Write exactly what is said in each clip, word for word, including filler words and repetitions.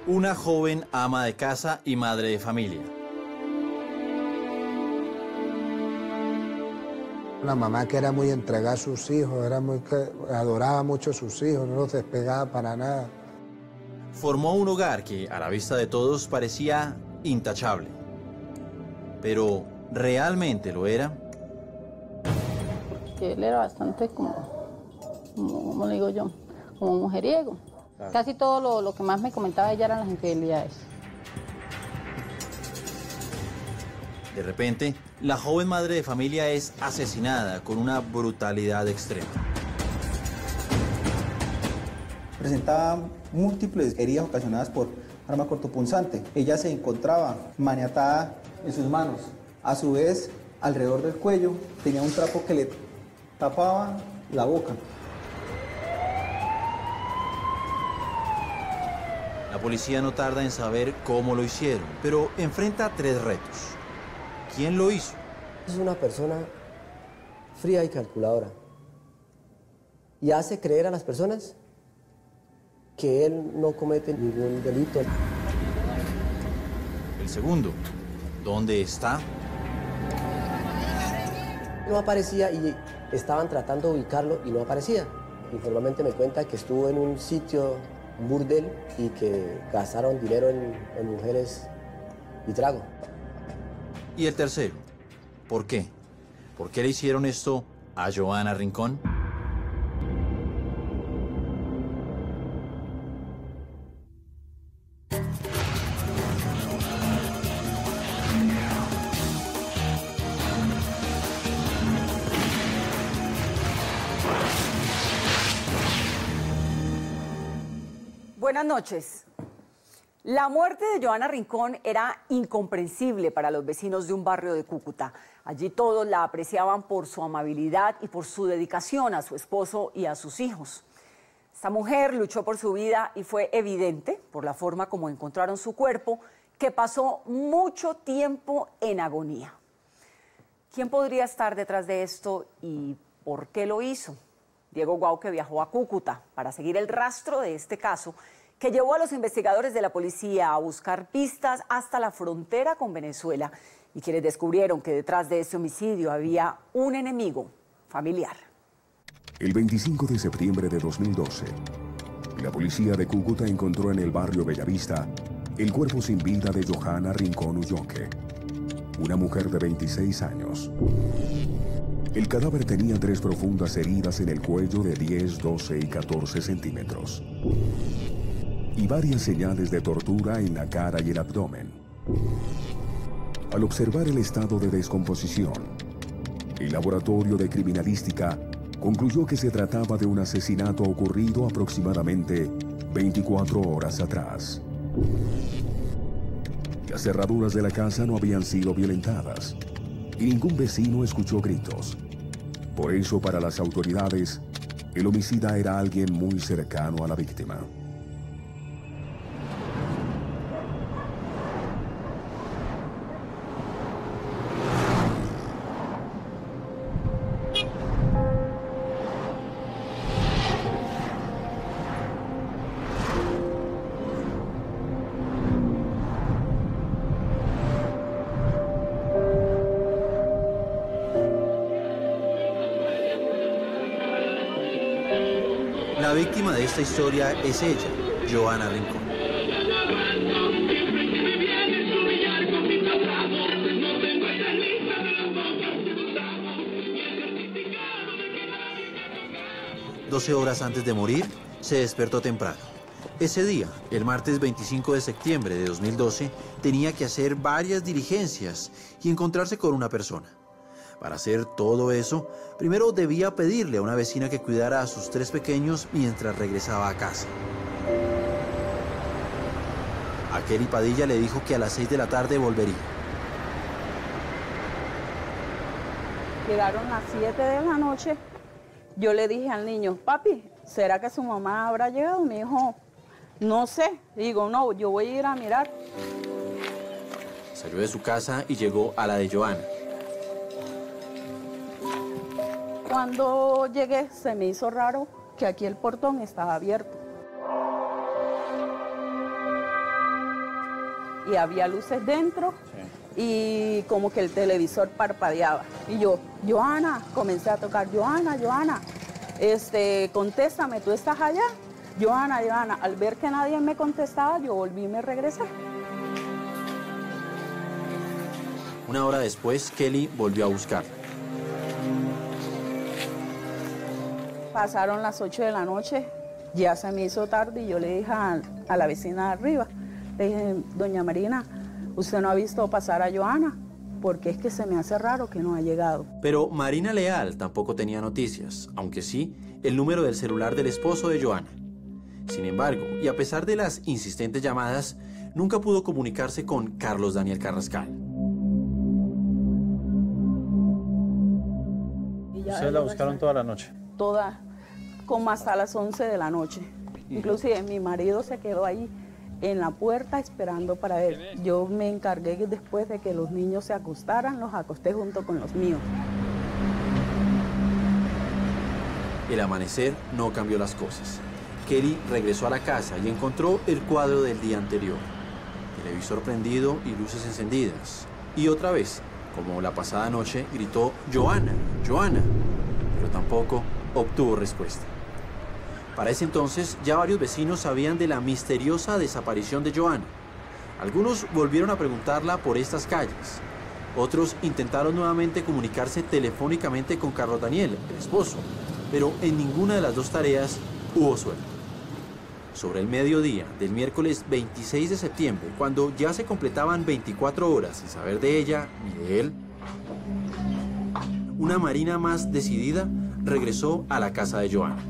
Una joven ama de casa y madre de familia. Una mamá que era muy entregada a sus hijos, era muy que adoraba mucho a sus hijos, no los despegaba para nada. Formó un hogar que, a la vista de todos, parecía intachable. Pero, ¿realmente lo era? Porque él era bastante como, como, como le digo yo, como mujeriego. Claro. Casi todo lo, lo que más me comentaba ella eran las infidelidades. De repente, la joven madre de familia es asesinada con una brutalidad extrema. Presentaba múltiples heridas ocasionadas por arma cortopunzante. Ella se encontraba maniatada en sus manos. A su vez, alrededor del cuello tenía un trapo que le tapaba la boca. La policía no tarda en saber cómo lo hicieron, pero enfrenta tres retos. ¿Quién lo hizo? Es una persona fría y calculadora y hace creer a las personas que él no comete ningún delito. El segundo, ¿dónde está? No aparecía y estaban tratando de ubicarlo y no aparecía. Informalmente me cuenta que estuvo en un sitio, un burdel, y que gastaron dinero en, en mujeres y trago. Y el tercero, ¿por qué? ¿Por qué le hicieron esto a Johanna Rincón? Buenas noches. La muerte de Johanna Rincón era incomprensible para los vecinos de un barrio de Cúcuta. Allí todos la apreciaban por su amabilidad y por su dedicación a su esposo y a sus hijos. Esta mujer luchó por su vida y fue evidente, por la forma como encontraron su cuerpo, que pasó mucho tiempo en agonía. ¿Quién podría estar detrás de esto y por qué lo hizo? Diego Guauque viajó a Cúcuta para seguir el rastro de este caso, que llevó a los investigadores de la policía a buscar pistas hasta la frontera con Venezuela, y quienes descubrieron que detrás de ese homicidio había un enemigo familiar. El veinticinco de septiembre de dos mil doce, la policía de Cúcuta encontró en el barrio Bellavista el cuerpo sin vida de Johanna Rincón Ulloque, una mujer de veintiséis años. El cadáver tenía tres profundas heridas en el cuello de diez, doce y catorce centímetros. Y varias señales de tortura en la cara y el abdomen. Al observar el estado de descomposición, el laboratorio de criminalística concluyó que se trataba de un asesinato ocurrido aproximadamente veinticuatro horas atrás. Las cerraduras de la casa no habían sido violentadas y ningún vecino escuchó gritos. Por eso, para las autoridades, el homicida era alguien muy cercano a la víctima. La víctima de esta historia es ella, Johanna Rincón. Doce horas antes de morir, se despertó temprano. Ese día, el martes veinticinco de septiembre de dos mil doce, tenía que hacer varias diligencias y encontrarse con una persona. Para hacer todo eso, primero debía pedirle a una vecina que cuidara a sus tres pequeños mientras regresaba a casa. A Kelly Padilla le dijo que a las seis de la tarde volvería. Llegaron las siete de la noche. Yo le dije al niño, papi, ¿será que su mamá habrá llegado? Me dijo, no sé. Digo, no, yo voy a ir a mirar. Salió de su casa y llegó a la de Johanna. Cuando llegué, se me hizo raro que aquí el portón estaba abierto. y había luces dentro y como que el televisor parpadeaba. Y yo, Joana, comencé a tocar, Joana, Joana, este, contéstame, ¿tú estás allá? Joana, Joana, al ver que nadie me contestaba, yo volví y me regresé. Una hora después, Kelly volvió a buscar. Pasaron las ocho de la noche, ya se me hizo tarde y yo le dije a, a la vecina de arriba, le dije, doña Marina, ¿usted no ha visto pasar a Joana? Porque es que se me hace raro que no ha llegado. Pero Marina Leal tampoco tenía noticias, aunque sí el número del celular del esposo de Joana. Sin embargo, y a pesar de las insistentes llamadas, nunca pudo comunicarse con Carlos Daniel Carrascal. ¿Ustedes la buscaron toda la noche? Toda, como hasta las once de la noche. Inclusive mi marido se quedó ahí en la puerta esperando para ver. Yo me encargué que después de que los niños se acostaran, los acosté junto con los míos. El amanecer no cambió las cosas. Kelly regresó a la casa y encontró el cuadro del día anterior. Televisor prendido y luces encendidas. Y otra vez, como la pasada noche, gritó Joana, Joana, pero tampoco obtuvo respuesta. Para ese entonces, ya varios vecinos sabían de la misteriosa desaparición de Joana. Algunos volvieron a preguntarla por estas calles. Otros intentaron nuevamente comunicarse telefónicamente con Carlos Daniel, el esposo, pero en ninguna de las dos tareas hubo suerte. Sobre el mediodía del miércoles veintiséis de septiembre, cuando ya se completaban veinticuatro horas sin saber de ella ni de él, una Marina más decidida regresó a la casa de Joana.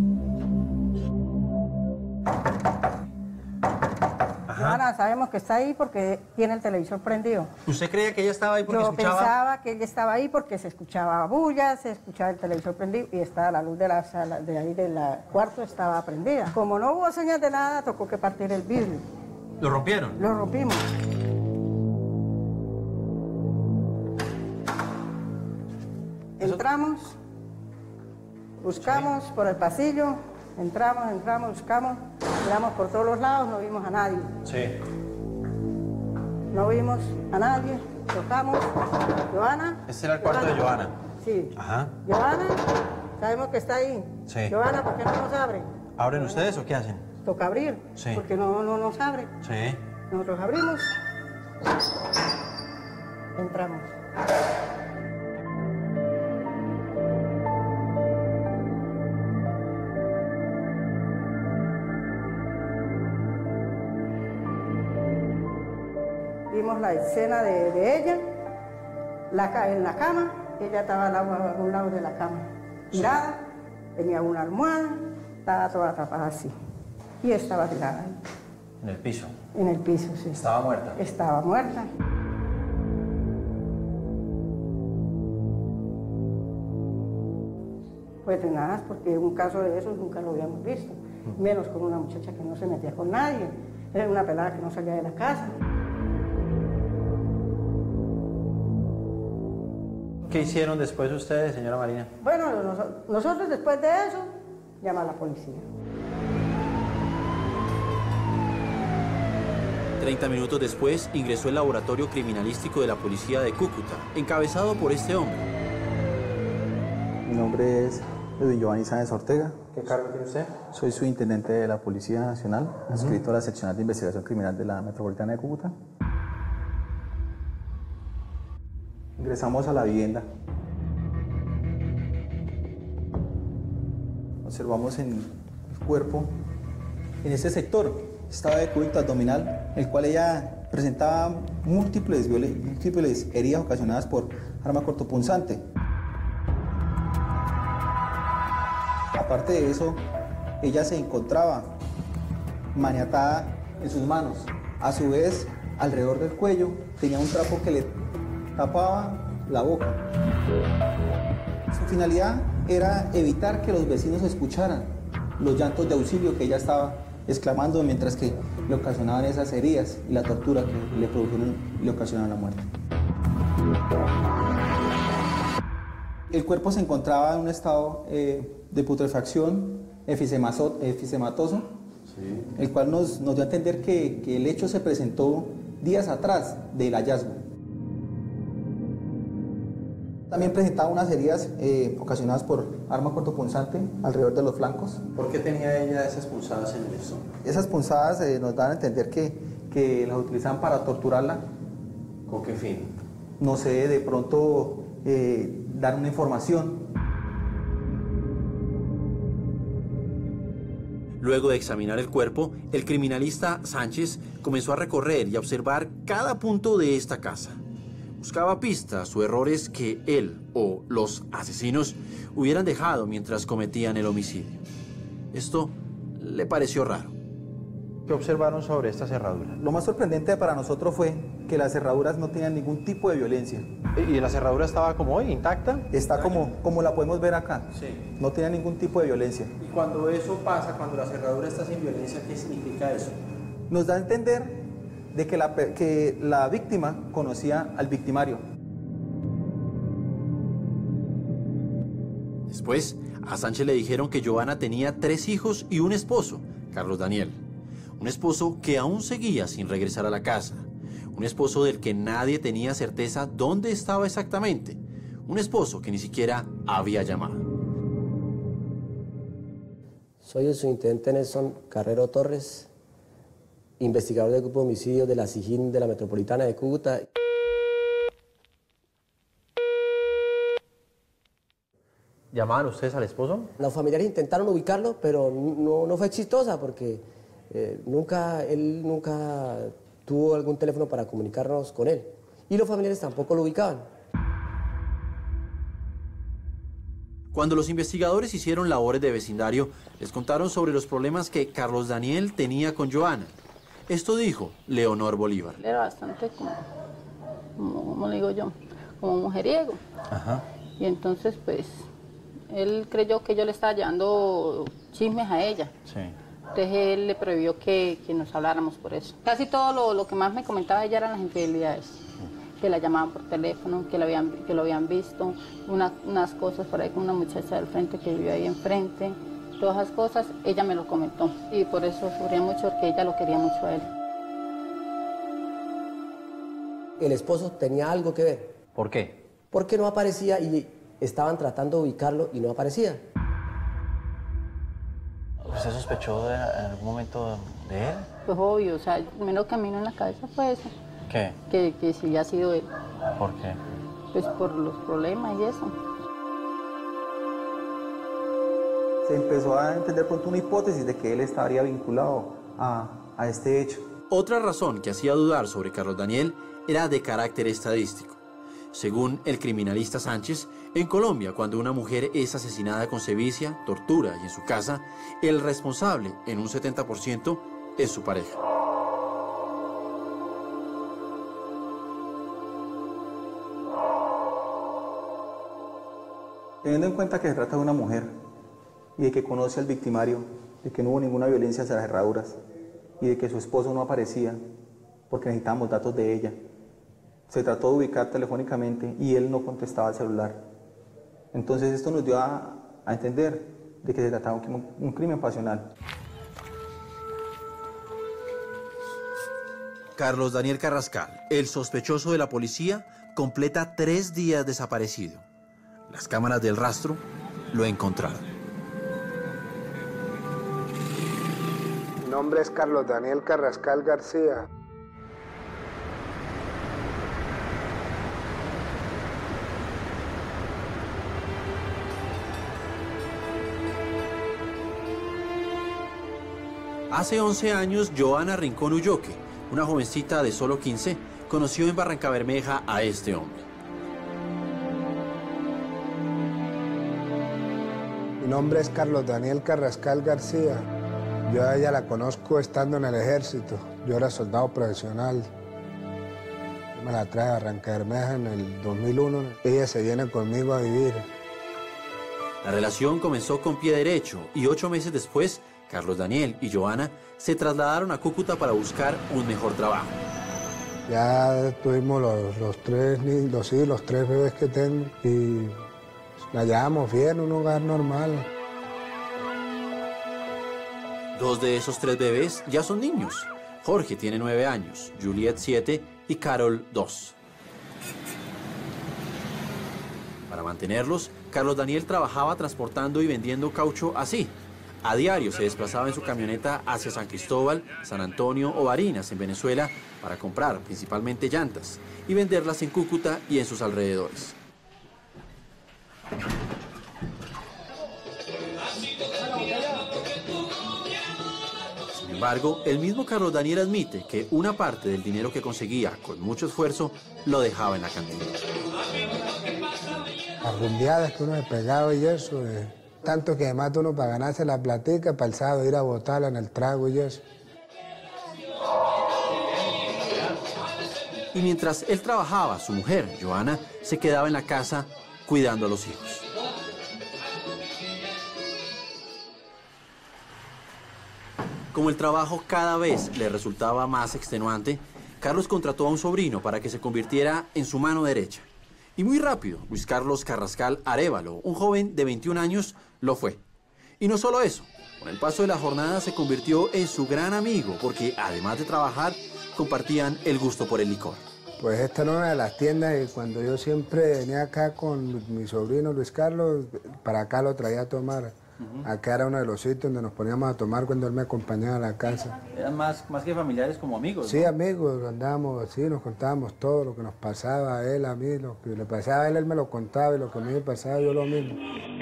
Joana, sabemos que está ahí porque tiene el televisor prendido. ¿Usted creía que ella estaba ahí porque Yo escuchaba? pensaba que ella estaba ahí porque se escuchaba bulla, se escuchaba el televisor prendido y estaba la luz de la sala, de ahí del cuarto estaba prendida. Como no hubo señal de nada, tocó que partir el vidrio. ¿Lo rompieron? Lo rompimos. Entramos, buscamos por el pasillo, entramos, entramos, buscamos, miramos por todos los lados, no vimos a nadie. Sí. No vimos a nadie, tocamos. Joana. Este era el cuarto de Joana. Sí. Ajá. Joana, sabemos que está ahí. Sí. Joana, ¿por qué no nos abre? ¿Abren ustedes o qué hacen? Toca abrir, Sí. porque no, no nos abre. Sí. Nosotros abrimos, entramos. Vimos la escena de, de ella, la, ca- en la cama, ella estaba al lado- a un lado de la cama, tirada, tenía una almohada, estaba toda tapada así, y estaba tirada ahí, En el piso. en el piso, sí. Estaba muerta. Estaba muerta. Pues de nada, porque un caso de esos nunca lo habíamos visto, menos con una muchacha que no se metía con nadie, era una pelada que no salía de la casa. ¿Qué hicieron después ustedes, señora Marina? Bueno, nos- nosotros después de eso, llama a la policía. Treinta minutos después, ingresó el laboratorio criminalístico de la policía de Cúcuta, encabezado por este hombre. Mi nombre es Edwin Giovanni Sáenz Ortega. ¿Qué cargo tiene usted? Soy subintendente de la Policía Nacional, adscrito a la Seccional de Investigación Criminal de la Metropolitana de Cúcuta. Ingresamos a la vivienda. Observamos en el cuerpo, en este sector, estaba de cúbito abdominal, el cual ella presentaba múltiples, violen- múltiples heridas ocasionadas por arma cortopunzante. Aparte de eso, ella se encontraba maniatada en sus manos. A su vez, alrededor del cuello tenía un trapo que le tapaba la boca. Su finalidad era evitar que los vecinos escucharan los llantos de auxilio que ella estaba exclamando mientras que le ocasionaban esas heridas y la tortura que le produjeron y le ocasionaron la muerte. El cuerpo se encontraba en un estado eh, de putrefacción efisemazo- efisematoso, el cual nos, nos dio a entender que, que el hecho se presentó días atrás del hallazgo. También presentaba unas heridas eh, ocasionadas por arma cortopunzante alrededor de los flancos. ¿Por qué tenía ella esas punzadas en el estómago? Esas punzadas eh, nos dan a entender que, que las utilizaban para torturarla. ¿Con qué fin? No sé, de pronto eh, dar una información. Luego de examinar el cuerpo, el criminalista Sánchez comenzó a recorrer y a observar cada punto de esta casa. Buscaba pistas o errores que él o los asesinos hubieran dejado mientras cometían el homicidio. Esto le pareció raro. ¿Qué observaron sobre esta cerradura? Lo más sorprendente para nosotros fue que las cerraduras no tenían ningún tipo de violencia. ¿Y la cerradura estaba como hoy, intacta? Está como, como la podemos ver acá. Sí. No tenía ningún tipo de violencia. Y cuando eso pasa, cuando la cerradura está sin violencia, ¿qué significa eso? Nos da a entender de que la, que la víctima conocía al victimario. Después, a Sánchez le dijeron que Johanna tenía tres hijos y un esposo, Carlos Daniel. Un esposo que aún seguía sin regresar a la casa. Un esposo del que nadie tenía certeza dónde estaba exactamente. Un esposo que ni siquiera había llamado. Soy el subintendente Nelson Carrero Torres, investigador del grupo de homicidios de la SIJIN de la Metropolitana de Cúcuta. ¿Llamaban ustedes al esposo? Los familiares intentaron ubicarlo, pero no, no fue exitosa porque eh, nunca, él nunca tuvo algún teléfono para comunicarnos con él. Y los familiares tampoco lo ubicaban. Cuando los investigadores hicieron labores de vecindario, les contaron sobre los problemas que Carlos Daniel tenía con Johanna. Esto dijo Leonor Bolívar. Era bastante como, como, como le digo yo, como mujeriego. Ajá. Y entonces, pues, él creyó que yo le estaba llevando chismes a ella. Sí. Entonces él le prohibió que, que nos habláramos por eso. Casi todo lo, lo que más me comentaba ella eran las infidelidades. Que la llamaban por teléfono, que, la habían, que lo habían visto, una, unas cosas por ahí con una muchacha del frente que vivió ahí enfrente. Todas esas cosas ella me lo comentó y por eso sufría mucho porque ella lo quería mucho a él. El esposo tenía algo que ver. ¿Por qué? Porque no aparecía y estaban tratando de ubicarlo y no aparecía. ¿Usted sospechó de, en algún momento de él? Pues obvio, o sea, el primero camino en la cabeza fue eso. ¿Qué? Que, que si había sido él. ¿Por qué? Pues por los problemas y eso. Se empezó a entender pronto una hipótesis de que él estaría vinculado a, a este hecho. Otra razón que hacía dudar sobre Carlos Daniel era de carácter estadístico. Según el criminalista Sánchez, en Colombia, cuando una mujer es asesinada con sevicia, tortura y en su casa, el responsable, en un setenta por ciento, es su pareja. Teniendo en cuenta que se trata de una mujer y de que conoce al victimario, de que no hubo ninguna violencia hacia las herraduras y de que su esposo no aparecía porque necesitábamos datos de ella, se trató de ubicar telefónicamente y él no contestaba al celular. Entonces esto nos dio a, a entender de que se trataba de un, un crimen pasional. Carlos Daniel Carrascal, el sospechoso de la policía, completa tres días desaparecido. Las cámaras del rastro lo encontraron. Mi nombre es Carlos Daniel Carrascal García. Hace once años, Johanna Rincón Ulloque, una jovencita de solo quince, conoció en Barrancabermeja a este hombre. Mi nombre es Carlos Daniel Carrascal García. Yo a ella la conozco estando en el ejército. Yo era soldado profesional. Me la traje a Barrancabermeja en el dos mil uno. Ella se viene conmigo a vivir. La relación comenzó con pie derecho y ocho meses después, Carlos Daniel y Johanna se trasladaron a Cúcuta para buscar un mejor trabajo. Ya tuvimos los, los tres los, sí, los tres bebés que tengo y la llevamos bien, un hogar normal. Dos de esos tres bebés ya son niños. Jorge tiene nueve años, Juliet siete y Carol dos. Para mantenerlos, Carlos Daniel trabajaba transportando y vendiendo caucho así. A diario se desplazaba en su camioneta hacia San Cristóbal, San Antonio o Barinas, en Venezuela, para comprar principalmente llantas y venderlas en Cúcuta y en sus alrededores. Sin embargo, el mismo Carlos Daniel admite que una parte del dinero que conseguía con mucho esfuerzo lo dejaba en la cantina. Las rumbeadas que uno se pegaba y eso, eh, tanto que mata uno para ganarse la platica, para el sábado ir a botarla en el trago y eso. Y mientras él trabajaba, su mujer, Joana, se quedaba en la casa cuidando a los hijos. Como el trabajo cada vez le resultaba más extenuante, Carlos contrató a un sobrino para que se convirtiera en su mano derecha. Y muy rápido, Luis Carlos Carrascal Arévalo, un joven de veintiún años, lo fue. Y no solo eso, con el paso de la jornada se convirtió en su gran amigo, porque además de trabajar, compartían el gusto por el licor. Pues esta era una de las tiendas y cuando yo siempre venía acá con mi sobrino Luis Carlos, para acá lo traía a tomar. Uh-huh. Acá era uno de los sitios donde nos poníamos a tomar cuando él me acompañaba a la casa. ¿Eran más, más que familiares, como amigos? Sí, ¿no? amigos, andábamos así, nos contábamos todo lo que nos pasaba a él, a mí, lo que le pasaba a él, él me lo contaba y lo que a mí me pasaba yo lo mismo.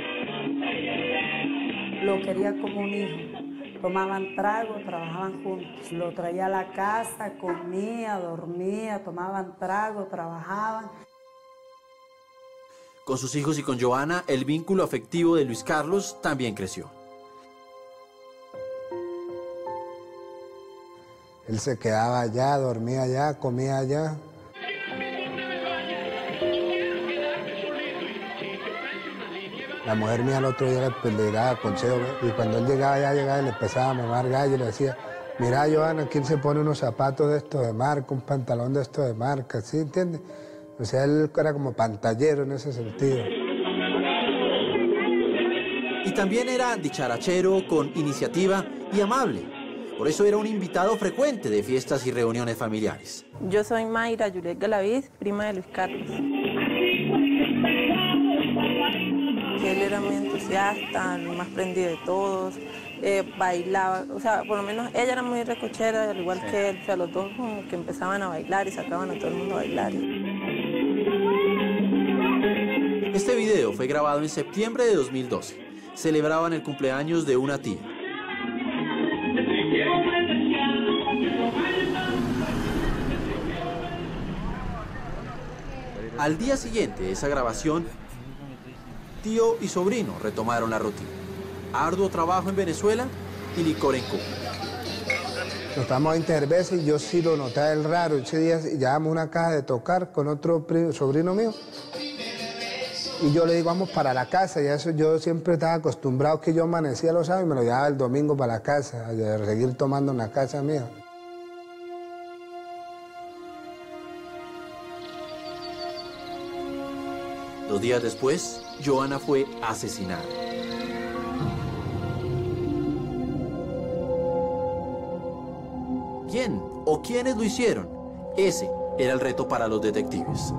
Lo quería como un hijo. Tomaban trago, trabajaban juntos. Lo traía a la casa, comía, dormía, tomaban trago, trabajaban. Con sus hijos y con Joana, el vínculo afectivo de Luis Carlos también creció. Él se quedaba allá, dormía allá, comía allá. La mujer mía el otro día le, le daba consejo, ¿ve? Y cuando él llegaba allá, llegaba y le empezaba a mamar gallo y le decía, mira, Joana, ¿quién se pone unos zapatos de estos de marca, un pantalón de estos de marca? ¿Sí entiendes? O sea, él era como pantallero en ese sentido. Y también era dicharachero, con iniciativa y amable. Por eso era un invitado frecuente de fiestas y reuniones familiares. Yo soy Mayra Juliet Galaviz, prima de Luis Carlos. Él era muy entusiasta, el más prendido de todos, eh, bailaba, o sea, por lo menos ella era muy recochera, al igual que él, o sea, los dos como que empezaban a bailar y sacaban a todo el mundo a bailar. Este video fue grabado en septiembre de dos mil doce. Celebraban el cumpleaños de una tía. Al día siguiente de esa grabación, tío y sobrino retomaron la rutina. Arduo trabajo en Venezuela y licor en Cuba. Nos tomamos veinte cervezas y yo sí lo notaba el raro. Ese día llevamos una caja de tocar con otro primo, sobrino mío. Y yo le digo, vamos para la casa. Y eso yo siempre estaba acostumbrado que yo amanecía los sábados y me lo llevaba el domingo para la casa, a seguir tomando en la casa mía. Dos días después, Joana fue asesinada. ¿Quién o quiénes lo hicieron? Ese era el reto para los detectives.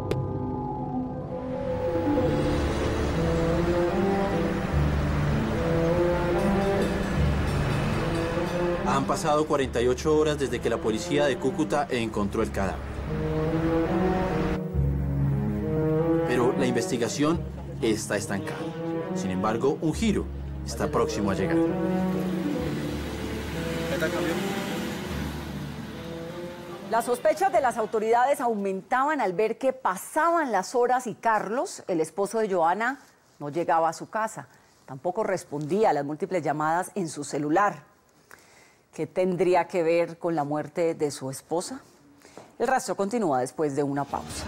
Han pasado cuarenta y ocho horas desde que la policía de Cúcuta encontró el cadáver. Pero la investigación está estancada. Sin embargo, un giro está próximo a llegar. Las sospechas de las autoridades aumentaban al ver que pasaban las horas y Carlos, el esposo de Joana, no llegaba a su casa. Tampoco respondía a las múltiples llamadas en su celular. ¿Qué tendría que ver con la muerte de su esposa? El rastro continúa después de una pausa.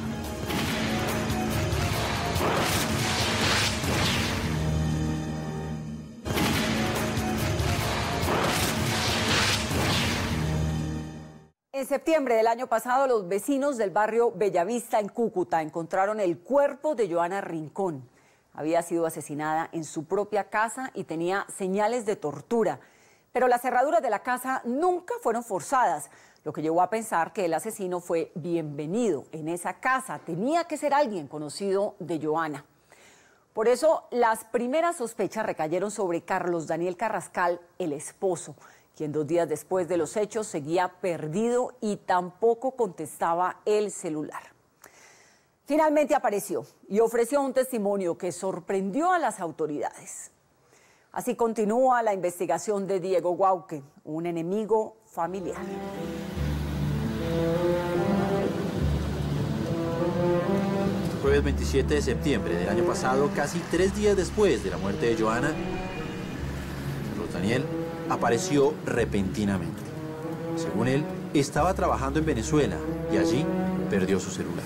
En septiembre del año pasado, los vecinos del barrio Bellavista, en Cúcuta, encontraron el cuerpo de Joana Rincón. Había sido asesinada en su propia casa y tenía señales de tortura. Pero las cerraduras de la casa nunca fueron forzadas, lo que llevó a pensar que el asesino fue bienvenido en esa casa. Tenía que ser alguien conocido de Johanna. Por eso, las primeras sospechas recayeron sobre Carlos Daniel Carrascal, el esposo, quien dos días después de los hechos seguía perdido y tampoco contestaba el celular. Finalmente apareció y ofreció un testimonio que sorprendió a las autoridades. Así continúa la investigación de Diego Guauque, un enemigo familiar. Jueves veintisiete de septiembre del año pasado, casi tres días después de la muerte de Johanna, Carlos Daniel apareció repentinamente. Según él, estaba trabajando en Venezuela y allí perdió su celular.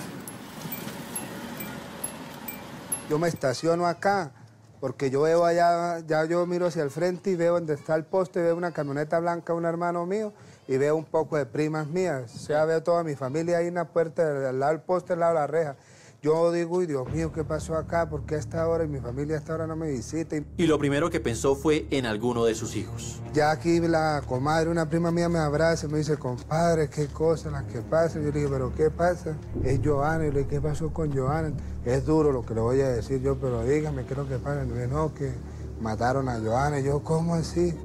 Yo me estaciono acá porque yo veo allá, ya yo miro hacia el frente y veo donde está el poste, veo una camioneta blanca de un hermano mío y veo un poco de primas mías. O sea, veo toda mi familia ahí en la puerta, al lado del poste, al lado de la reja. Yo digo, uy, Dios mío, ¿qué pasó acá? ¿Por qué a esta hora y mi familia a esta hora no me visita? Y lo primero que pensó fue en alguno de sus hijos. Ya aquí la comadre, una prima mía me abraza y me dice, compadre, qué cosas las que pasan. Yo le dije, ¿pero qué pasa? Es Johanna. Y le dije, ¿qué pasó con Johanna? Es duro lo que le voy a decir yo, pero dígame, ¿qué es lo que pasa? Y me dice, no, que mataron a Johanna. Y yo, ¿cómo así?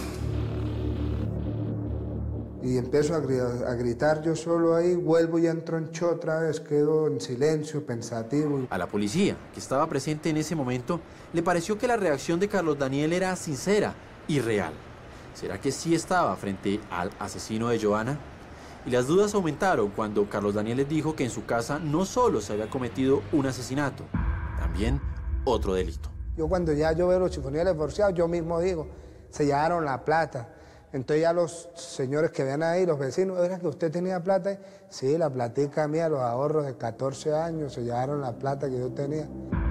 Y empiezo a, gr a gritar yo solo ahí, vuelvo y entro en shock otra vez, quedo en silencio, pensativo. A la policía, que estaba presente en ese momento, le pareció que la reacción de Carlos Daniel era sincera y real. ¿Será que sí estaba frente al asesino de Johanna? Y las dudas aumentaron cuando Carlos Daniel les dijo que en su casa no solo se había cometido un asesinato, también otro delito. Yo cuando ya yo veo los chifoneros divorciados, yo mismo digo, se llevaron la plata. Entonces ya los señores que ven ahí, los vecinos, ¿era que usted tenía plata? Sí, la platica mía, los ahorros de catorce años, se llevaron la plata que yo tenía.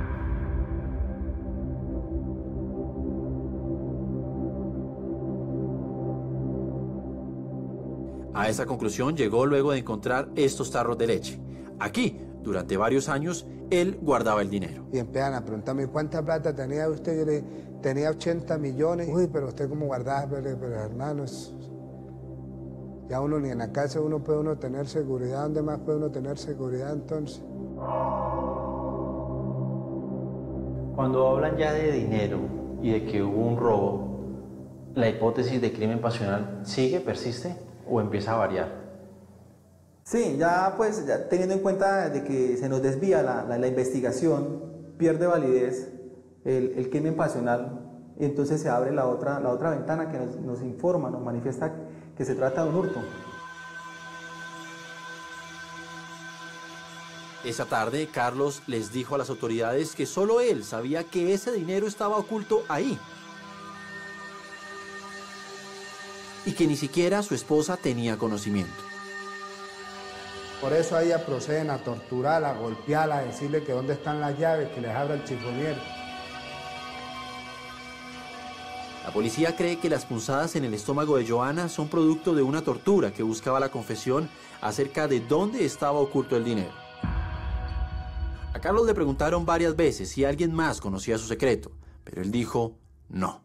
A esa conclusión llegó luego de encontrar estos tarros de leche. Aquí, durante varios años, él guardaba el dinero. Y empiezan a preguntarme, ¿cuánta plata tenía usted? Yo le dije, tenía ochenta millones. Uy, pero usted cómo guardaba, pero, pero hermanos, ya uno ni en la casa uno puede uno tener seguridad. ¿Dónde más puede uno tener seguridad entonces? Cuando hablan ya de dinero y de que hubo un robo, ¿la hipótesis de crimen pasional sigue, persiste o empieza a variar? Sí, ya pues ya teniendo en cuenta de que se nos desvía la, la, la investigación, pierde validez el, el crimen pasional, y entonces se abre la otra, la otra ventana que nos, nos informa, nos manifiesta que se trata de un hurto. Esa tarde, Carlos les dijo a las autoridades que solo él sabía que ese dinero estaba oculto ahí. Y que ni siquiera su esposa tenía conocimiento. Por eso a ella proceden a torturarla, a golpearla, a decirle que dónde están las llaves, que les abra el chifonier. La policía cree que las punzadas en el estómago de Johanna son producto de una tortura que buscaba la confesión acerca de dónde estaba oculto el dinero. A Carlos le preguntaron varias veces si alguien más conocía su secreto, pero él dijo no.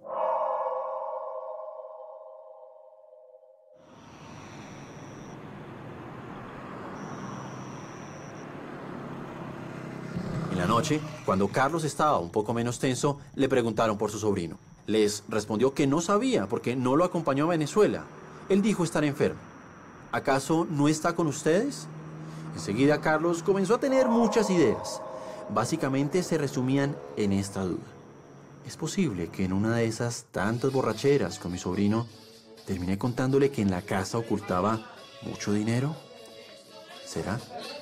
En la noche, cuando Carlos estaba un poco menos tenso, le preguntaron por su sobrino. Les respondió que no sabía porque no lo acompañó a Venezuela. Él dijo estar enfermo. ¿Acaso no está con ustedes? Enseguida Carlos comenzó a tener muchas ideas. Básicamente se resumían en esta duda. ¿Es posible que en una de esas tantas borracheras con mi sobrino terminé contándole que en la casa ocultaba mucho dinero? ¿Será?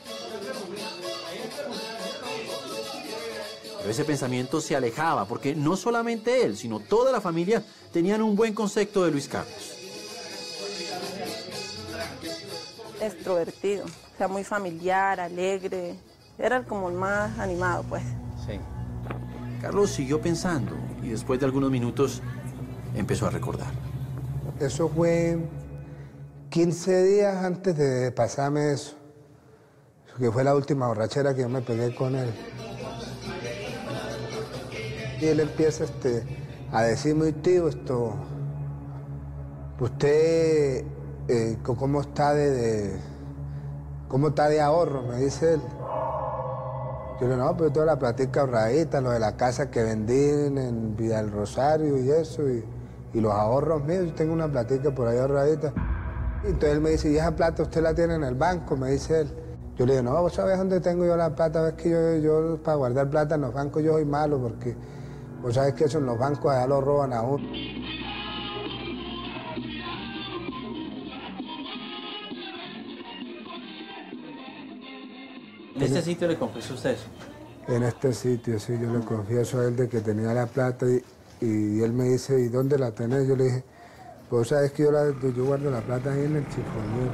Pero ese pensamiento se alejaba porque no solamente él, sino toda la familia tenían un buen concepto de Luis Carlos. Extrovertido, o sea, muy familiar, alegre. Era como el más animado, pues. Sí. Carlos siguió pensando y después de algunos minutos empezó a recordar. Eso fue quince días antes de pasarme eso, que fue la última borrachera que yo me pegué con él. Y él empieza este, a decirme, tío, esto, ¿usted eh, cómo está de, de, cómo está de ahorro? Me dice él. Yo le digo, no, pero toda la platica ahorradita, lo de la casa que vendí en Villa del Rosario y eso, y, y los ahorros míos, yo tengo una platica por ahí ahorradita. Y entonces él me dice, ¿y esa plata usted la tiene en el banco? Me dice él. Yo le digo, no, ¿vos sabés dónde tengo yo la plata? Ves que yo, yo para guardar plata en los bancos yo soy malo, porque vos sabés que eso en los bancos allá lo roban a uno. ¿En este sitio le confesó usted eso? En este sitio, sí, yo le confieso a él de que tenía la plata y, y él me dice, ¿y dónde la tenés? Yo le dije, pues sabes que yo, la, yo guardo la plata ahí en el chifonero.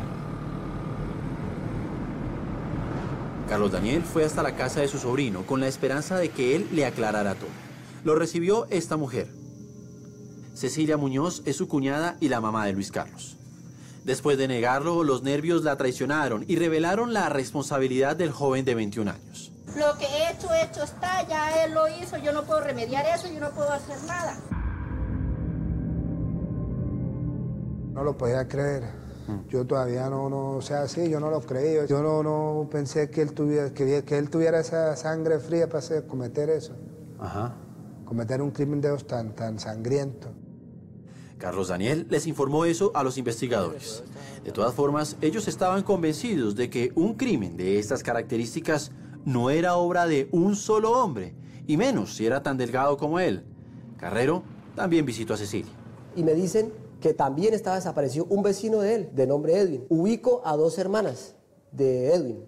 Carlos Daniel fue hasta la casa de su sobrino con la esperanza de que él le aclarara todo. Lo recibió esta mujer. Cecilia Muñoz es su cuñada y la mamá de Luis Carlos. Después de negarlo, los nervios la traicionaron y revelaron la responsabilidad del joven de veintiún años. Lo que he hecho, hecho está, ya él lo hizo, yo no puedo remediar eso, yo no puedo hacer nada. No lo podía creer. Yo todavía no, no, o sea, sí, yo no lo creí. Yo no, no pensé que él tuviera, que, que él tuviera esa sangre fría para hacer, cometer eso. Ajá. Cometer un crimen de esos tan, tan sangriento. Carlos Daniel les informó eso a los investigadores. De todas formas, ellos estaban convencidos de que un crimen de estas características no era obra de un solo hombre, y menos si era tan delgado como él. Carrero también visitó a Cecilia. Y me dicen que también estaba desaparecido un vecino de él, de nombre Edwin. Ubico a dos hermanas de Edwin.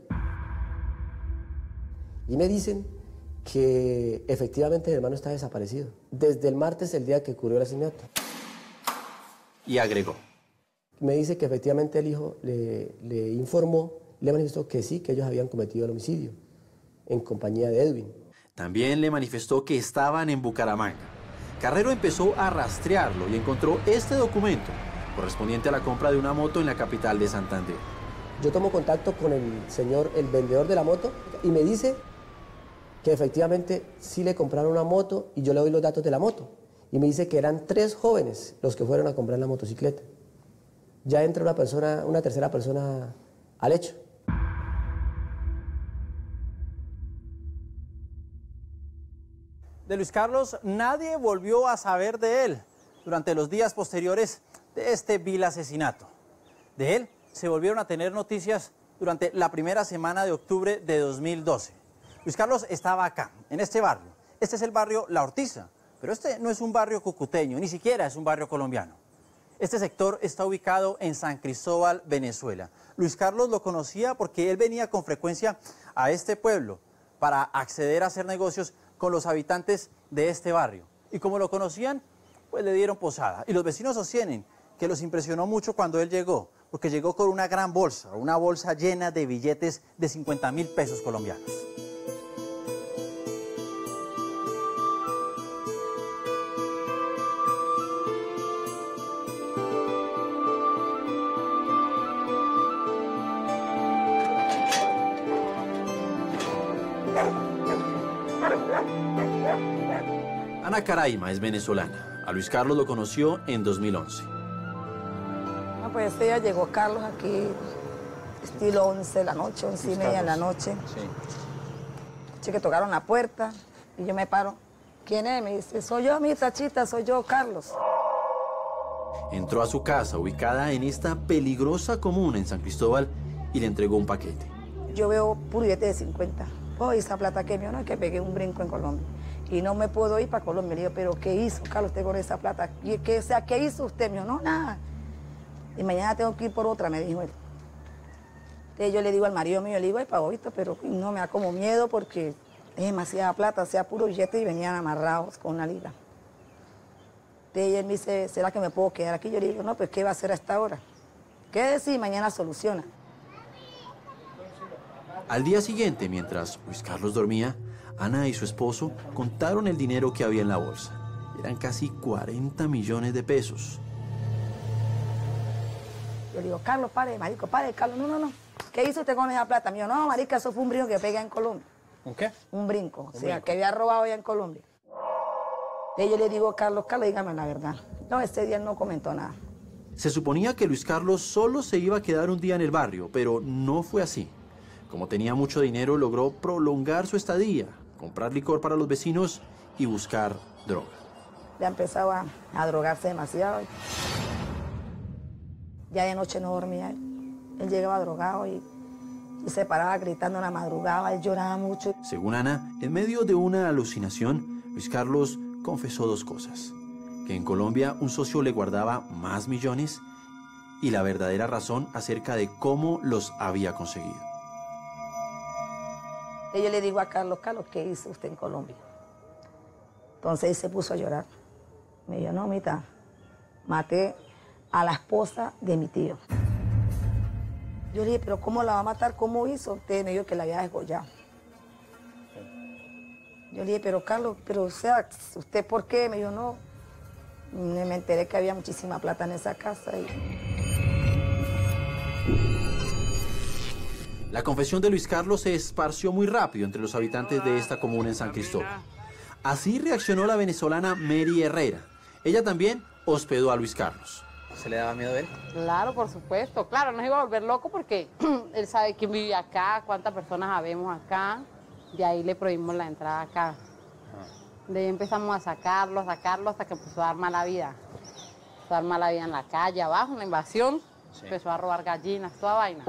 Y me dicen que efectivamente el hermano está desaparecido. Desde el martes, el día que ocurrió el asesinato. Y agregó. Me dice que efectivamente el hijo le, le informó, le manifestó que sí, que ellos habían cometido el homicidio en compañía de Edwin. También le manifestó que estaban en Bucaramanga. Carrero empezó a rastrearlo y encontró este documento, correspondiente a la compra de una moto en la capital de Santander. Yo tomo contacto con el señor, el vendedor de la moto, y me dice que efectivamente sí le compraron una moto y yo le doy los datos de la moto. Y me dice que eran tres jóvenes los que fueron a comprar la motocicleta. Ya entra una persona, una tercera persona al hecho. De Luis Carlos nadie volvió a saber de él durante los días posteriores de este vil asesinato. De él se volvieron a tener noticias durante la primera semana de octubre de dos mil doce. Luis Carlos estaba acá, en este barrio. Este es el barrio La Ortiza. Pero este no es un barrio cucuteño, ni siquiera es un barrio colombiano. Este sector está ubicado en San Cristóbal, Venezuela. Luis Carlos lo conocía porque él venía con frecuencia a este pueblo para acceder a hacer negocios con los habitantes de este barrio. Y como lo conocían, pues le dieron posada. Y los vecinos sostienen que los impresionó mucho cuando él llegó, porque llegó con una gran bolsa, una bolsa llena de billetes de cincuenta mil pesos colombianos. Ana Caraima es venezolana. A Luis Carlos lo conoció en dos mil once. No, pues ese día llegó Carlos aquí, estilo once de la noche, once y media de la noche. Sí. Che, que tocaron la puerta y yo me paro. ¿Quién es? Me dice, soy yo, mi tachita, soy yo, Carlos. Entró a su casa, ubicada en esta peligrosa comuna en San Cristóbal, y le entregó un paquete. Yo veo puro billete de cincuenta. Oh, esa plata que mío, no es que pegué un brinco en Colombia. Y no me puedo ir para Colombia. Le digo, ¿pero qué hizo, Carlos, usted con esa plata? Y que, o sea, ¿qué hizo usted? Me dijo, no, nada. Y mañana tengo que ir por otra, me dijo él. Entonces yo le digo al marido mío, le digo, ay, pavorito, pero no me da como miedo porque es demasiada plata, o sea, puro billete y venían amarrados con una liga. Entonces él me dice, ¿será que me puedo quedar aquí? Yo le digo, no, pues, ¿qué va a hacer a esta hora? ¿Qué decir? Mañana soluciona. Al día siguiente, mientras Luis Carlos dormía, Ana y su esposo contaron el dinero que había en la bolsa. Eran casi cuarenta millones de pesos. Yo le digo, Carlos, pare, marico, pare, Carlos. No, no, no. ¿Qué hizo usted con esa plata? Me dijo, no, marica, eso fue un brinco que pegué en Colombia. ¿Un qué? Un brinco, Un o sea, brinco. que había robado allá en Colombia. Y yo le digo, Carlos, Carlos, dígame la verdad. No, ese día él no comentó nada. Se suponía que Luis Carlos solo se iba a quedar un día en el barrio, pero no fue así. Como tenía mucho dinero, logró prolongar su estadía, comprar licor para los vecinos y buscar droga. Ya empezaba a, a drogarse demasiado. Ya de noche no dormía. Él llegaba drogado y, y se paraba gritando en la madrugada. Él lloraba mucho. Según Ana, en medio de una alucinación, Luis Carlos confesó dos cosas. Que en Colombia un socio le guardaba más millones y la verdadera razón acerca de cómo los había conseguido. Y yo le digo a Carlos, Carlos, ¿qué hizo usted en Colombia? Entonces él se puso a llorar. Me dijo, no, mita, maté a la esposa de mi tío. Yo le dije, pero ¿cómo la va a matar? ¿Cómo hizo? Usted me dijo que la había desgollado. Yo le dije, pero Carlos, pero o sea, ¿usted por qué? Me dijo, no. Me enteré que había muchísima plata en esa casa. Y... La confesión de Luis Carlos se esparció muy rápido entre los habitantes de esta comuna en San Cristóbal. Así reaccionó la venezolana Mary Herrera. Ella también hospedó a Luis Carlos. ¿Se le daba miedo a él? Claro, por supuesto. Claro, nos iba a volver loco porque él sabe quién vive acá, cuántas personas habemos acá. Y ahí le prohibimos la entrada acá. De ahí empezamos a sacarlo, a sacarlo, hasta que empezó a dar mala vida. Empezó a dar mala vida en la calle, abajo, una invasión. Sí. Empezó a robar gallinas, toda vaina.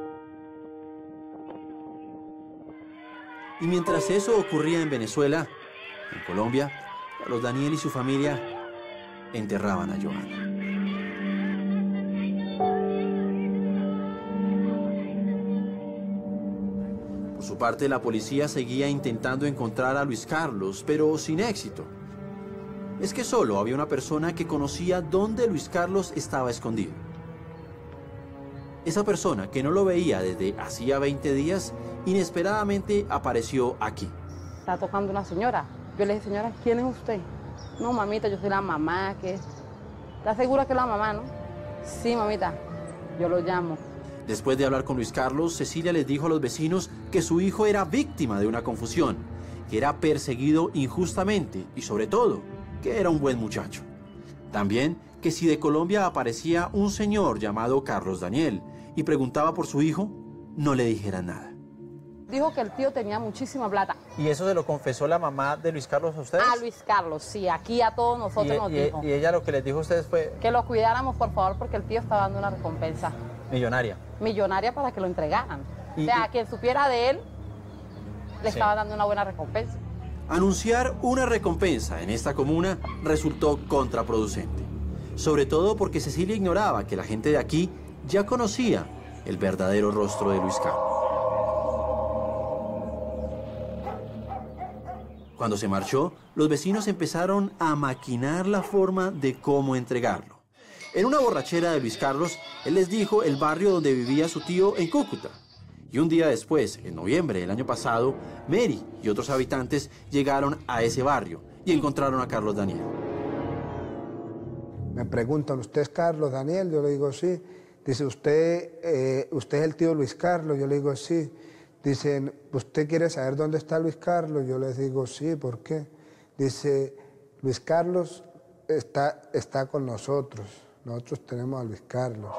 Y mientras eso ocurría en Venezuela, en Colombia, Carlos Daniel y su familia enterraban a Johanna. Por su parte, la policía seguía intentando encontrar a Luis Carlos, pero sin éxito. Es que solo había una persona que conocía dónde Luis Carlos estaba escondido. Esa persona, que no lo veía desde hacía veinte días, inesperadamente apareció aquí. Está tocando una señora. Yo le dije, señora, ¿quién es usted? No, mamita, yo soy la mamá. ¿Qué? ¿Estás segura que es la mamá, no? Sí, mamita, yo lo llamo. Después de hablar con Luis Carlos, Cecilia les dijo a los vecinos que su hijo era víctima de una confusión, que era perseguido injustamente y, sobre todo, que era un buen muchacho. También que si de Colombia aparecía un señor llamado Carlos Daniel y preguntaba por su hijo, no le dijera nada. Dijo que el tío tenía muchísima plata. ¿Y eso se lo confesó la mamá de Luis Carlos a ustedes? A Luis Carlos, sí, aquí a todos nosotros y, nos y, dijo. ¿Y ella lo que les dijo a ustedes fue? Que lo cuidáramos, por favor, porque el tío estaba dando una recompensa. ¿Millonaria? Millonaria para que lo entregaran. Y, o sea, y... quien supiera de él, le sí. estaba dando una buena recompensa. Anunciar una recompensa en esta comuna resultó contraproducente. Sobre todo porque Cecilia ignoraba que la gente de aquí ya conocía el verdadero rostro de Luis Carlos. Cuando se marchó, los vecinos empezaron a maquinar la forma de cómo entregarlo. En una borrachera de Luis Carlos, él les dijo el barrio donde vivía su tío en Cúcuta. Y un día después, en noviembre del año pasado, Mary y otros habitantes llegaron a ese barrio y encontraron a Carlos Daniel. Me preguntan, ¿usted es Carlos Daniel? Yo le digo, sí. Dice, ¿usted, eh, ¿usted es el tío Luis Carlos? Yo le digo, sí. Dicen, ¿usted quiere saber dónde está Luis Carlos? Yo les digo, sí, ¿por qué? Dice, Luis Carlos está, está con nosotros. Nosotros tenemos a Luis Carlos.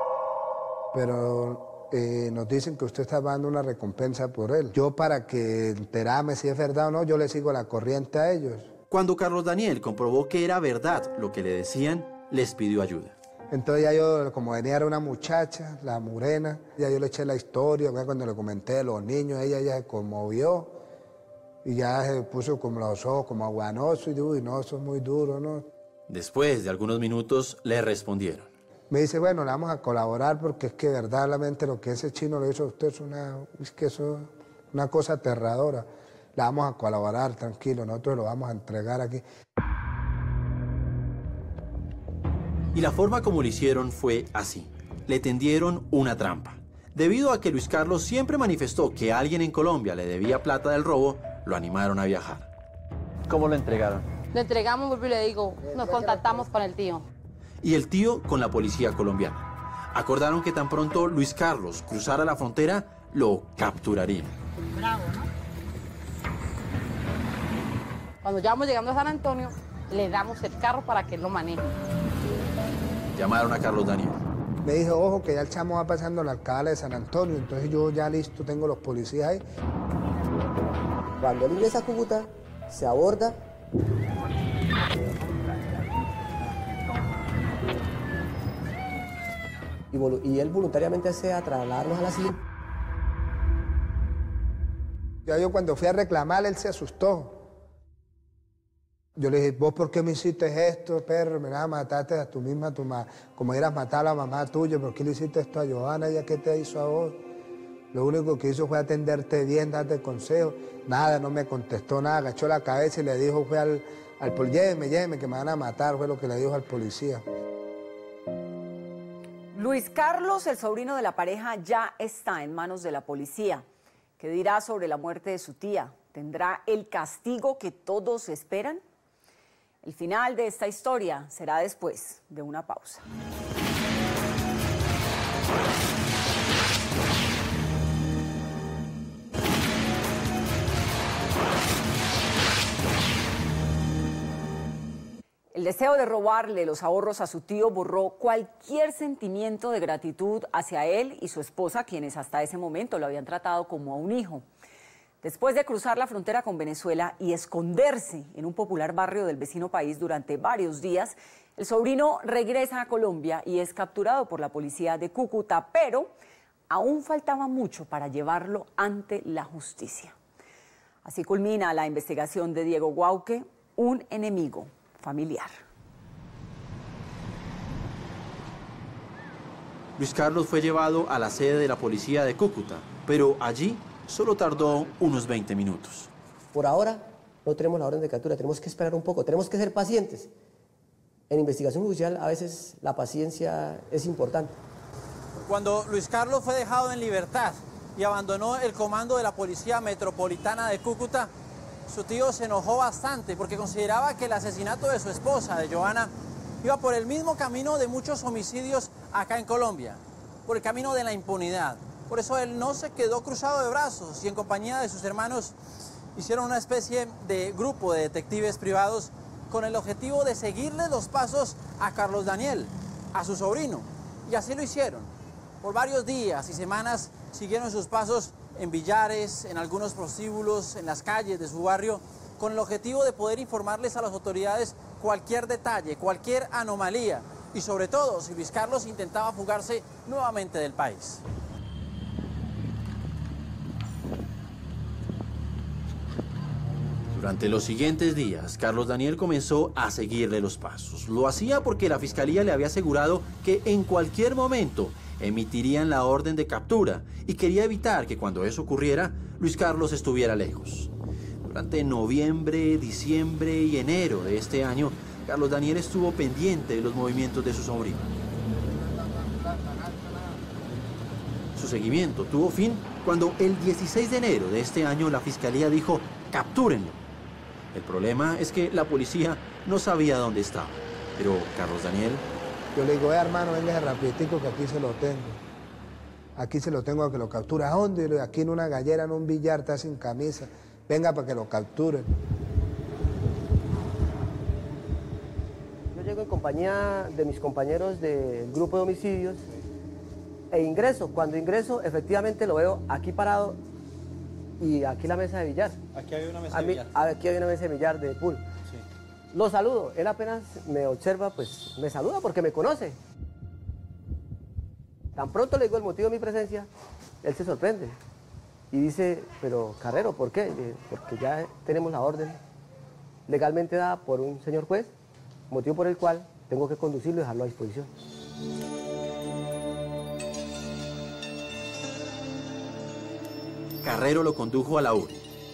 Pero eh, nos dicen que usted está dando una recompensa por él. Yo, para que enterarme si es verdad o no, yo le sigo la corriente a ellos. Cuando Carlos Daniel comprobó que era verdad lo que le decían, les pidió ayuda. Entonces ya yo, como venía era una muchacha, la morena, ya yo le eché la historia, cuando le comenté de los niños, ella ya se conmovió y ya se puso como los ojos, como aguanoso y dijo, uy, no, eso es muy duro, ¿no? Después de algunos minutos le respondieron. Me dice, bueno, le vamos a colaborar porque es que verdaderamente lo que ese chino le hizo a usted es una, es que eso es una cosa aterradora. Le vamos a colaborar, tranquilo, nosotros lo vamos a entregar aquí. Y la forma como lo hicieron fue así. Le tendieron una trampa. Debido a que Luis Carlos siempre manifestó que alguien en Colombia le debía plata del robo, lo animaron a viajar. ¿Cómo lo entregaron? Le entregamos, vuelvo y le digo, nos contactamos con el tío. Y el tío con la policía colombiana. Acordaron que tan pronto Luis Carlos cruzara la frontera, lo capturarían. Bravo, ¿no? Cuando ya vamos llegando a San Antonio, le damos el carro para que él lo maneje. Llamaron a Carlos Daniel. Me dijo, ojo, que ya el chamo va pasando la alcalde de San Antonio. Entonces yo ya listo, tengo los policías ahí. Cuando él ingresa a Cúcuta, se aborda. Y, y él voluntariamente se a trasladarnos a la silla. Ya yo cuando fui a reclamar, él se asustó. Yo le dije, ¿vos por qué me hiciste esto, perro? Me mataste a tu misma, a tu ma como eras matar a la mamá tuya. ¿Por qué le hiciste esto a Johanna? ¿Ya qué te hizo a vos? Lo único que hizo fue atenderte bien, darte consejos. Nada, no me contestó nada. Agachó la cabeza y le dijo, fue al, al policía, lléveme, lléveme, que me van a matar. Fue lo que le dijo al policía. Luis Carlos, el sobrino de la pareja, ya está en manos de la policía. ¿Qué dirá sobre la muerte de su tía? ¿Tendrá el castigo que todos esperan? El final de esta historia será después de una pausa. El deseo de robarle los ahorros a su tío borró cualquier sentimiento de gratitud hacia él y su esposa, quienes hasta ese momento lo habían tratado como a un hijo. Después de cruzar la frontera con Venezuela y esconderse en un popular barrio del vecino país durante varios días, el sobrino regresa a Colombia y es capturado por la policía de Cúcuta, pero aún faltaba mucho para llevarlo ante la justicia. Así culmina la investigación de Diego Guauque, un enemigo familiar. Luis Carlos fue llevado a la sede de la policía de Cúcuta, pero allí solo tardó unos veinte minutos. Por ahora no tenemos la orden de captura, tenemos que esperar un poco, tenemos que ser pacientes. En investigación judicial a veces la paciencia es importante. Cuando Luis Carlos fue dejado en libertad y abandonó el comando de la Policía Metropolitana de Cúcuta, su tío se enojó bastante porque consideraba que el asesinato de su esposa, de Johanna, iba por el mismo camino de muchos homicidios acá en Colombia, por el camino de la impunidad. Por eso él no se quedó cruzado de brazos y en compañía de sus hermanos hicieron una especie de grupo de detectives privados con el objetivo de seguirle los pasos a Carlos Daniel, a su sobrino. Y así lo hicieron. Por varios días y semanas siguieron sus pasos en billares, en algunos prostíbulos, en las calles de su barrio, con el objetivo de poder informarles a las autoridades cualquier detalle, cualquier anomalía y sobre todo si Luis Carlos intentaba fugarse nuevamente del país. Durante los siguientes días, Carlos Daniel comenzó a seguirle los pasos. Lo hacía porque la fiscalía le había asegurado que en cualquier momento emitirían la orden de captura y quería evitar que cuando eso ocurriera, Luis Carlos estuviera lejos. Durante noviembre, diciembre y enero de este año, Carlos Daniel estuvo pendiente de los movimientos de su sobrino. Su seguimiento tuvo fin cuando el dieciséis de enero de este año la fiscalía dijo «captúrenlo». El problema es que la policía no sabía dónde estaba, pero Carlos Daniel... Yo le digo, eh, hermano, venga rapidito que aquí se lo tengo. Aquí se lo tengo a que lo capture. ¿A dónde? Aquí en una gallera, en un billar, está sin camisa. Venga para que lo capturen. Yo llego en compañía de mis compañeros del grupo de homicidios e ingreso. Cuando ingreso, efectivamente lo veo aquí parado y aquí la mesa de billar. Aquí había una mesa a de mí, billar. Aquí había una mesa de billar de pool. Sí. Lo saludo. Él apenas me observa, pues me saluda porque me conoce. Tan pronto le digo el motivo de mi presencia, él se sorprende. Y dice, pero Carrero, ¿por qué? Porque ya tenemos la orden legalmente dada por un señor juez, motivo por el cual tengo que conducirlo y dejarlo a disposición. Carrero lo condujo a la U R I.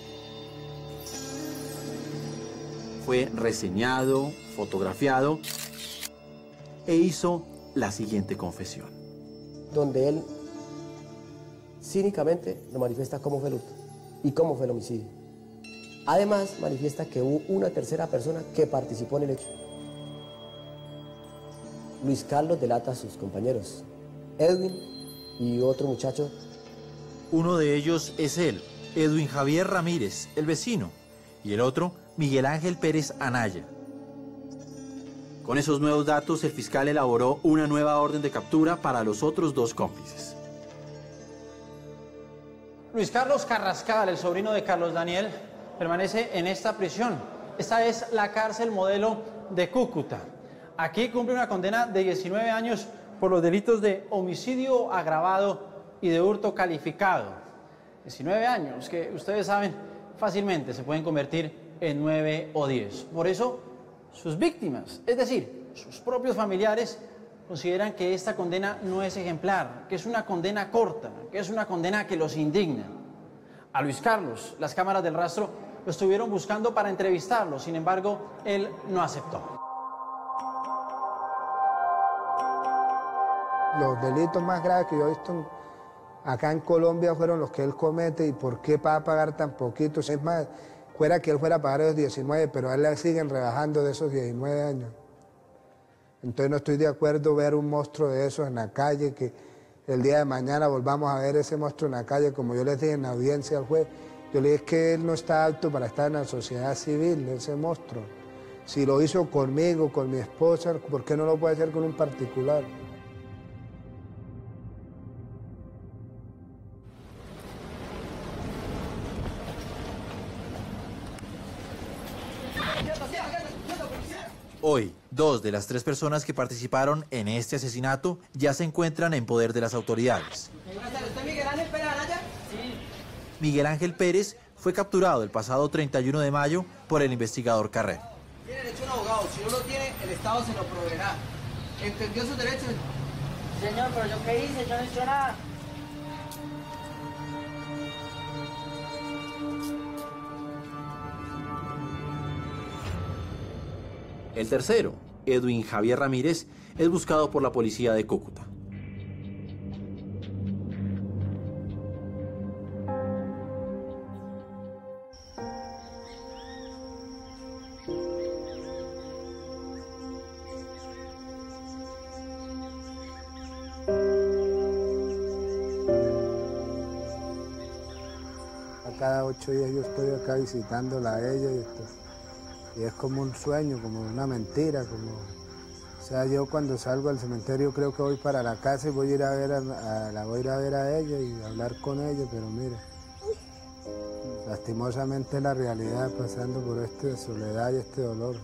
Fue reseñado, fotografiado e hizo la siguiente confesión. Donde él cínicamente nos manifiesta cómo fue el hurto y cómo fue el homicidio. Además, manifiesta que hubo una tercera persona que participó en el hecho. Luis Carlos delata a sus compañeros, Edwin y otro muchacho. Uno de ellos es él, Edwin Javier Ramírez, el vecino, y el otro, Miguel Ángel Pérez Anaya. Con esos nuevos datos, el fiscal elaboró una nueva orden de captura para los otros dos cómplices. Luis Carlos Carrascal, el sobrino de Carlos Daniel, permanece en esta prisión. Esta es la cárcel modelo de Cúcuta. Aquí cumple una condena de diecinueve años por los delitos de homicidio agravado y de hurto calificado. diecinueve años que ustedes saben fácilmente se pueden convertir en nueve o diez. Por eso, sus víctimas, es decir, sus propios familiares, consideran que esta condena no es ejemplar, que es una condena corta, que es una condena que los indigna. A Luis Carlos, las cámaras del rastro lo estuvieron buscando para entrevistarlo, sin embargo, él no aceptó. Los delitos más graves que yo he visto en, acá en Colombia fueron los que él comete y por qué va a pagar tan poquito. Es más, fuera que él fuera a pagar esos diecinueve, pero a él le siguen rebajando de esos diecinueve años. Entonces no estoy de acuerdo ver un monstruo de esos en la calle, que el día de mañana volvamos a ver ese monstruo en la calle, como yo les dije en la audiencia al juez. Yo le dije que él no está apto para estar en la sociedad civil, ese monstruo. Si lo hizo conmigo, con mi esposa, ¿por qué no lo puede hacer con un particular? Hoy, dos de las tres personas que participaron en este asesinato ya se encuentran en poder de las autoridades. ¿Usted Miguel Ángel Pérez Araya? Sí. Miguel Ángel Pérez fue capturado el pasado treinta y uno de mayo por el investigador Carrero. Tiene derecho a un abogado, si no lo tiene, el Estado se lo proveerá. ¿Entendió sus derechos? Señor, pero yo qué hice, yo no hice nada. El tercero, Edwin Javier Ramírez, es buscado por la policía de Cúcuta. Cada ocho días yo estoy acá visitándola a ella y esto. Y es como un sueño, como una mentira, como... O sea, yo cuando salgo al cementerio creo que voy para la casa y voy a ir a ver a, a, la voy a ir a ver a ella y hablar con ella, pero mira, lastimosamente la realidad pasando por esta soledad y este dolor.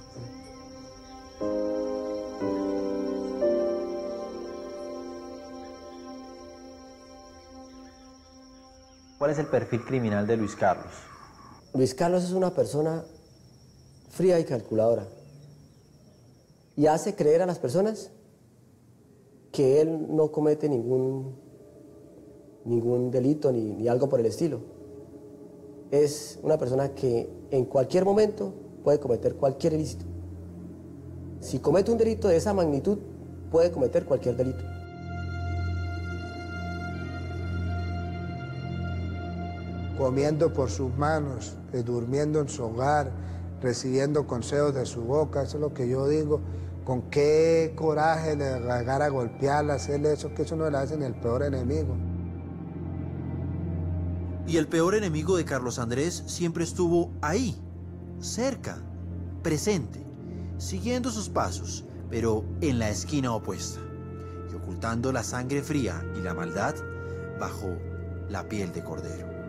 ¿Cuál es el perfil criminal de Luis Carlos? Luis Carlos es una persona fría y calculadora, y hace creer a las personas que él no comete ningún, ningún delito ni, ni algo por el estilo. Es una persona que en cualquier momento puede cometer cualquier ilícito. Si comete un delito de esa magnitud, puede cometer cualquier delito. Comiendo por sus manos, eh, durmiendo en su hogar, recibiendo consejos de su boca, eso es lo que yo digo. Con qué coraje le agarrar a golpearla, hacerle eso, que eso no le hacen el peor enemigo. Y el peor enemigo de Carlos Andrés siempre estuvo ahí, cerca, presente, siguiendo sus pasos, pero en la esquina opuesta, y ocultando la sangre fría y la maldad bajo la piel de cordero.